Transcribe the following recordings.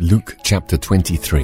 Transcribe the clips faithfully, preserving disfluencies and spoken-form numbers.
Luke chapter twenty-three.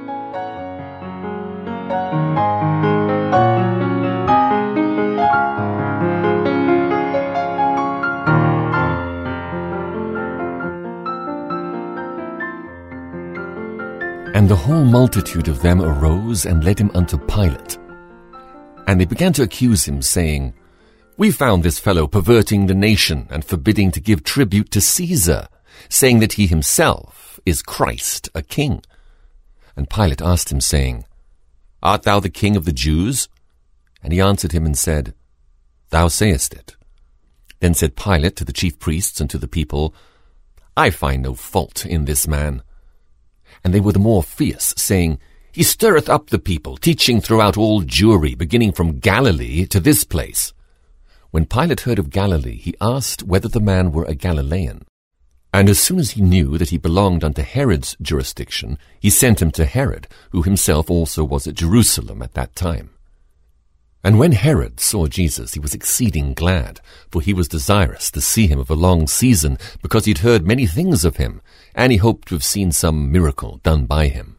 And the whole multitude of them arose and led him unto Pilate. And they began to accuse him, saying, We found this fellow perverting the nation and forbidding to give tribute to Caesar, saying that he himself is Christ, a king. And Pilate asked him, saying, Art thou the king of the Jews? And he answered him and said, Thou sayest it. Then said Pilate to the chief priests and to the people, I find no fault in this man. And they were the more fierce, saying, He stirreth up the people, teaching throughout all Jewry, beginning from Galilee to this place. When Pilate heard of Galilee, he asked whether the man were a Galilean. And as soon as he knew that he belonged unto Herod's jurisdiction, he sent him to Herod, who himself also was at Jerusalem at that time. And when Herod saw Jesus, he was exceeding glad, for he was desirous to see him of a long season, because he had heard many things of him, and he hoped to have seen some miracle done by him.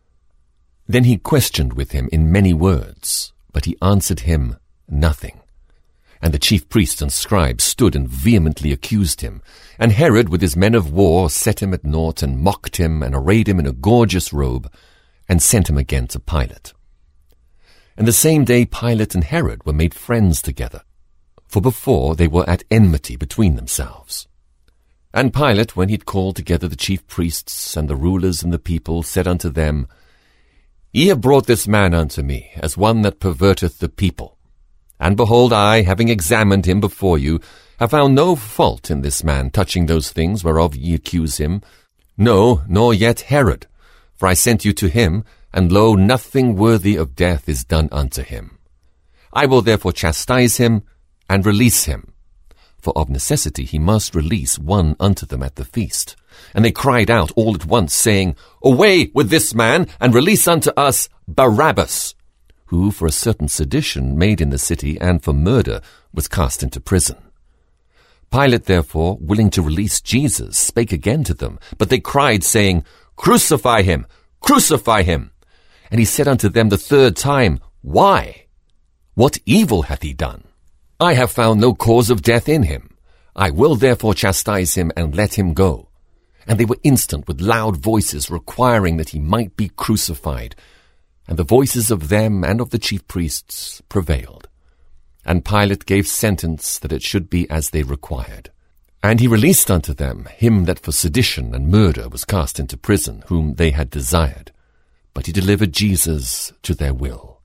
Then he questioned with him in many words, but he answered him nothing. And the chief priests and scribes stood and vehemently accused him. And Herod with his men of war set him at naught, and mocked him, and arrayed him in a gorgeous robe, and sent him again to Pilate. And the same day Pilate and Herod were made friends together, for before they were at enmity between themselves. And Pilate, when he had called together the chief priests and the rulers and the people, said unto them, Ye have brought this man unto me, as one that perverteth the people. And behold, I, having examined him before you, have found no fault in this man touching those things whereof ye accuse him. No, nor yet Herod, for I sent you to him, and lo, nothing worthy of death is done unto him. I will therefore chastise him, and release him. For of necessity he must release one unto them at the feast. And they cried out all at once, saying, Away with this man, and release unto us Barabbas, who for a certain sedition made in the city, and for murder, was cast into prison. Pilate therefore, willing to release Jesus, spake again to them, but they cried, saying, Crucify him! Crucify him! And he said unto them the third time, Why? What evil hath he done? I have found no cause of death in him. I will therefore chastise him, and let him go. And they were instant with loud voices, requiring that he might be crucified. And the voices of them and of the chief priests prevailed. And Pilate gave sentence that it should be as they required. And he released unto them him that for sedition and murder was cast into prison, whom they had desired. But he delivered Jesus to their will.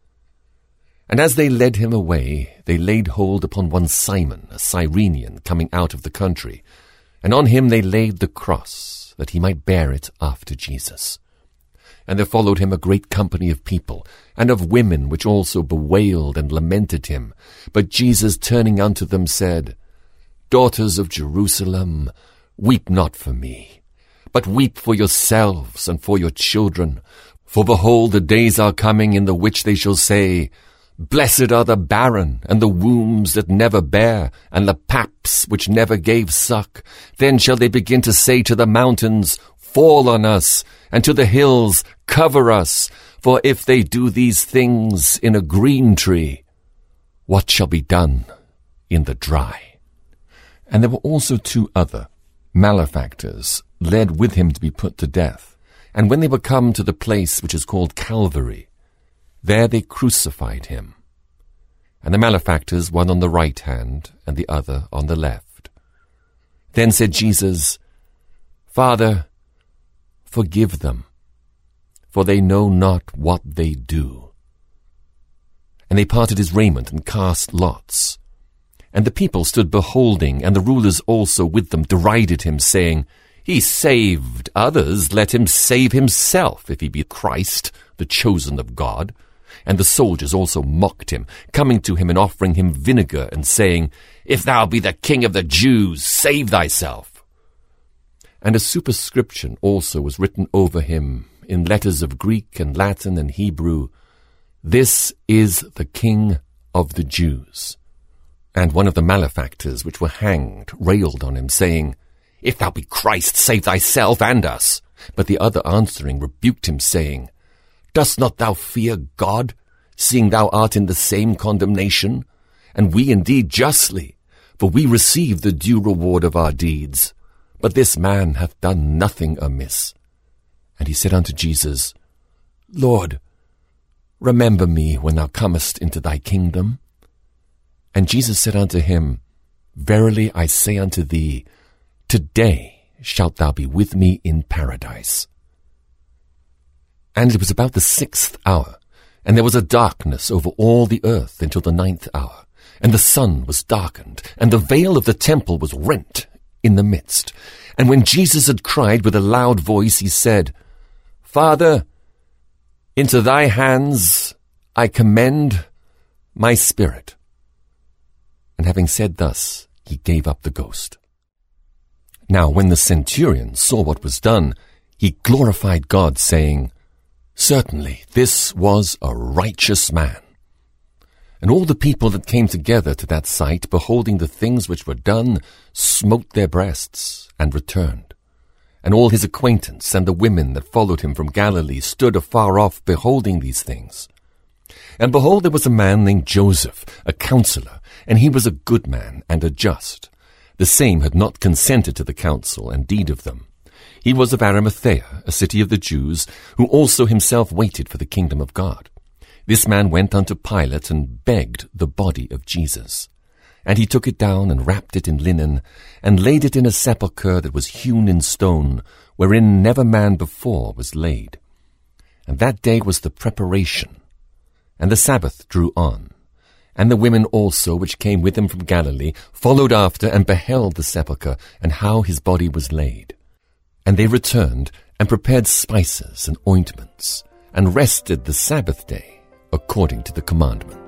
And as they led him away, they laid hold upon one Simon, a Cyrenian, coming out of the country, and on him they laid the cross, that he might bear it after Jesus. And there followed him a great company of people, and of women, which also bewailed and lamented him. But Jesus, turning unto them, said, Daughters of Jerusalem, weep not for me, but weep for yourselves and for your children. For behold, the days are coming in the which they shall say, Blessed are the barren, and the wombs that never bare, and the paps which never gave suck. Then shall they begin to say to the mountains, Fall on us, and to the hills, Cover us. For if they do these things in a green tree, what shall be done in the dry? And there were also two other malefactors, led with him to be put to death. And when they were come to the place which is called Calvary, there they crucified him, and the malefactors, one on the right hand, and the other on the left. Then said Jesus, Father, forgive them, for they know not what they do. And they parted his raiment, and cast lots. And the people stood beholding, and the rulers also with them derided him, saying, He saved others, let him save himself, if he be Christ, the chosen of God. And the soldiers also mocked him, coming to him and offering him vinegar, and saying, If thou be the king of the Jews, save thyself. And a superscription also was written over him, in letters of Greek and Latin and Hebrew, This is the King of the Jews. And one of the malefactors which were hanged railed on him, saying, If thou be Christ, save thyself and us. But the other answering rebuked him, saying, Dost not thou fear God, seeing thou art in the same condemnation? And we indeed justly, for we receive the due reward of our deeds. But this man hath done nothing amiss. And he said unto Jesus, Lord, remember me when thou comest into thy kingdom. And Jesus said unto him, Verily I say unto thee, today shalt thou be with me in paradise. And it was about the sixth hour, and there was a darkness over all the earth until the ninth hour, and the sun was darkened, and the veil of the temple was rent in the midst. And when Jesus had cried with a loud voice, he said, Father, into thy hands I commend my spirit. And having said thus, he gave up the ghost. Now when the centurion saw what was done, he glorified God, saying, Certainly this was a righteous man. And all the people that came together to that sight, beholding the things which were done, smote their breasts, and returned. And all his acquaintance and the women that followed him from Galilee stood afar off, beholding these things. And behold, there was a man named Joseph, a counselor, and he was a good man and a just. The same had not consented to the counsel and deed of them. He was of Arimathea, a city of the Jews, who also himself waited for the kingdom of God. This man went unto Pilate and begged the body of Jesus. And he took it down and wrapped it in linen, and laid it in a sepulchre that was hewn in stone, wherein never man before was laid. And that day was the preparation, and the Sabbath drew on. And the women also, which came with him from Galilee, followed after, and beheld the sepulchre, and how his body was laid. And they returned, and prepared spices and ointments, and rested the Sabbath day, according to the commandment.